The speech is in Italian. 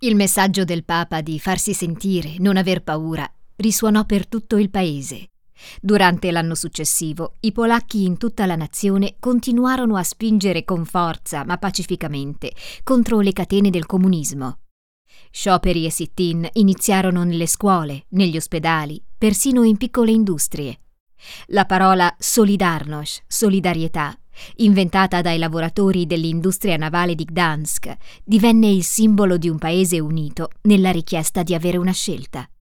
Il messaggio del Papa di farsi sentire, non aver paura, risuonò per tutto il paese. Durante l'anno successivo, i polacchi in tutta la nazione continuarono a spingere con forza, ma pacificamente, contro le catene del comunismo. Scioperi e sit-in iniziarono nelle scuole, negli ospedali, persino in piccole industrie. La parola Solidarność, solidarietà, inventata dai lavoratori dell'industria navale di Gdansk, divenne il simbolo di un paese unito nella richiesta di avere una scelta.